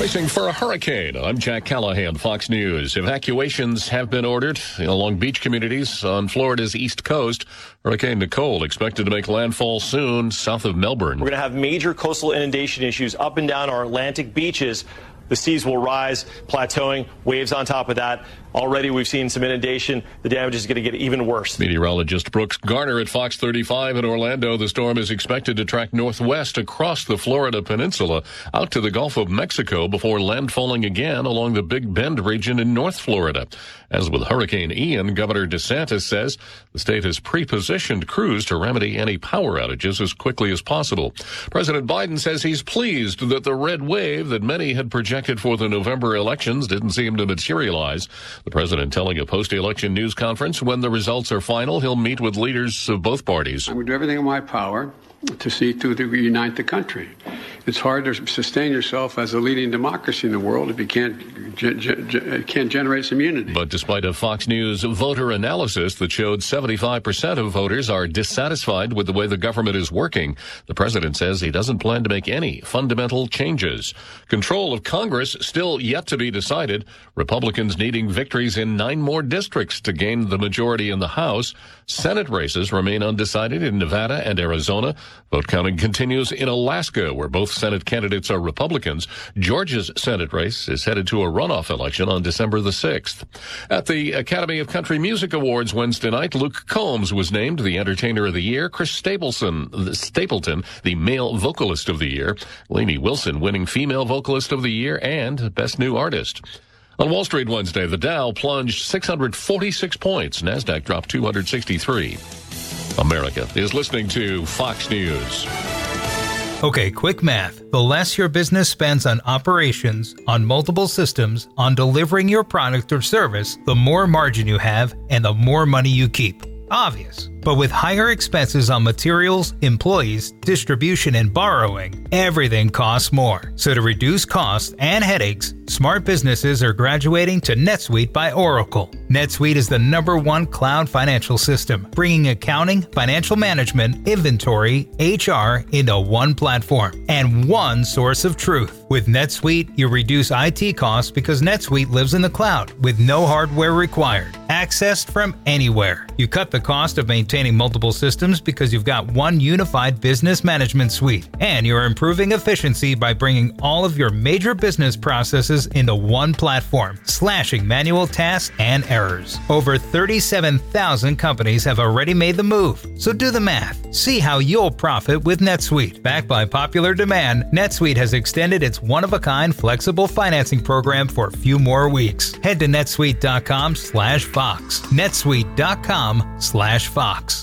Bracing for a hurricane. I'm Jack Callahan, Fox News. Evacuations have been ordered along beach communities on Florida's east coast. Hurricane Nicole expected to make landfall soon south of Melbourne. We're going to have major coastal inundation issues up and down our Atlantic beaches. The seas will rise, plateauing, waves on top of that. Already we've seen some inundation. The damage is going to get even worse. Meteorologist Brooks Garner at Fox 35 in Orlando. The storm is expected to track northwest across the Florida peninsula out to the Gulf of Mexico before landfalling again along the Big Bend region in North Florida. As with Hurricane Ian, Governor DeSantis says the state has pre-positioned crews to remedy any power outages as quickly as possible. President Biden says he's pleased that the red wave that many had projected for the November elections didn't seem to materialize. The president telling a post-election news conference when the results are final, he'll meet with leaders of both parties. I would do everything in my power to see to reunite the country. It's hard to sustain yourself as a leading democracy in the world if you can't generate some unity. But despite a Fox News voter analysis that showed 75% of voters are dissatisfied with the way the government is working, the president says he doesn't plan to make any fundamental changes. Control of Congress still yet to be decided. Republicans needing victories in 9 more districts to gain the majority in the House. Senate races remain undecided in Nevada and Arizona. Vote counting continues in Alaska, where both Senate candidates are Republicans. Georgia's Senate race is headed to a runoff election on December the 6th. At the Academy of Country Music Awards Wednesday night, Luke Combs was named the Entertainer of the Year. Chris Stapleton, the Male Vocalist of the Year. Lainey Wilson winning Female Vocalist of the Year and Best New Artist. On Wall Street Wednesday, the Dow plunged 646 points. NASDAQ dropped 263. America is listening to Fox News. Okay, quick math. The less your business spends on operations, on multiple systems, on delivering your product or service, the more margin you have and the more money you keep. Obvious. But with higher expenses on materials, employees, distribution, and borrowing, everything costs more. So to reduce costs and headaches, smart businesses are graduating to NetSuite by Oracle. NetSuite is the #1 cloud financial system, bringing accounting, financial management, inventory, HR into one platform and one source of truth. With NetSuite, you reduce IT costs because NetSuite lives in the cloud with no hardware required, accessed from anywhere. You cut the cost of maintaining multiple systems because you've got one unified business management suite, and you're improving efficiency by bringing all of your major business processes into one platform, slashing manual tasks and errors. Over 37,000 companies have already made the move, so do the math. See how you'll profit with NetSuite. Backed by popular demand, NetSuite has extended its one-of-a-kind flexible financing program for a few more weeks. Head to netsuite.com/Fox. netsuite.com/Fox.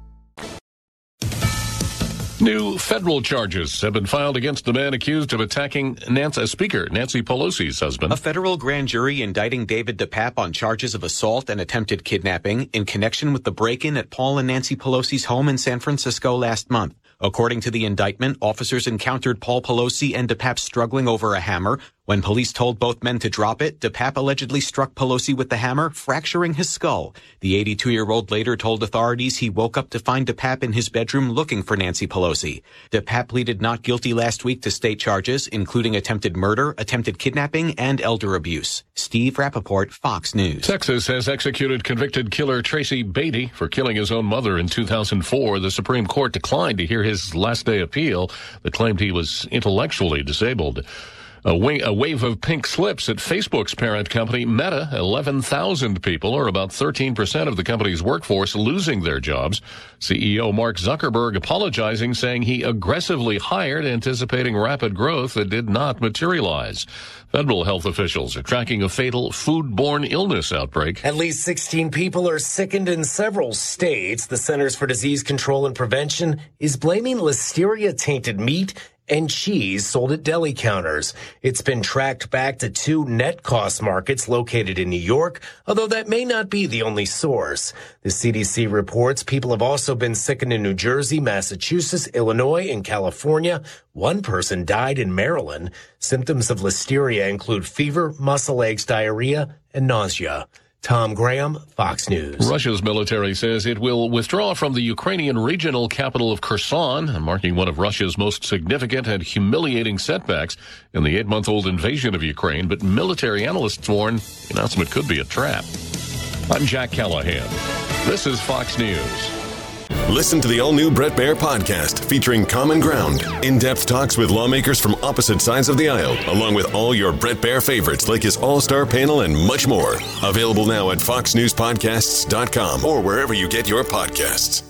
New federal charges have been filed against the man accused of attacking Speaker Nancy Pelosi's husband. A federal grand jury indicting David DePape on charges of assault and attempted kidnapping in connection with the break-in at Paul and Nancy Pelosi's home in San Francisco last month. According to the indictment, officers encountered Paul Pelosi and DePape struggling over a hammer. When police told both men to drop it, DePape allegedly struck Pelosi with the hammer, fracturing his skull. The 82-year-old later told authorities he woke up to find DePape in his bedroom looking for Nancy Pelosi. DePape pleaded not guilty last week to state charges, including attempted murder, attempted kidnapping, and elder abuse. Steve Rappaport, Fox News. Texas has executed convicted killer Tracy Beatty for killing his own mother in 2004. The Supreme Court declined to hear his last-day appeal that claimed he was intellectually disabled. A wave of pink slips at Facebook's parent company, Meta. 11,000 people, or about 13% of the company's workforce, losing their jobs. CEO Mark Zuckerberg apologizing, saying he aggressively hired, anticipating rapid growth that did not materialize. Federal health officials are tracking a fatal foodborne illness outbreak. At least 16 people are sickened in several states. The Centers for Disease Control and Prevention is blaming listeria-tainted meat and cheese sold at deli counters. It's been tracked back to 2 net cost markets located in New York, although that may not be the only source. The CDC reports people have also been sickened in New Jersey, Massachusetts, Illinois, and California. One person died in Maryland. Symptoms of listeria include fever, muscle aches, diarrhea, and nausea. Tom Graham, Fox News. Russia's military says it will withdraw from the Ukrainian regional capital of Kherson, marking one of Russia's most significant and humiliating setbacks in the 8-month-old invasion of Ukraine. But military analysts warn the announcement could be a trap. I'm Jack Callahan. This is Fox News. Listen to the all-new Bret Baier podcast featuring Common Ground, in-depth talks with lawmakers from opposite sides of the aisle, along with all your Bret Baier favorites like his all-star panel and much more. Available now at foxnewspodcasts.com or wherever you get your podcasts.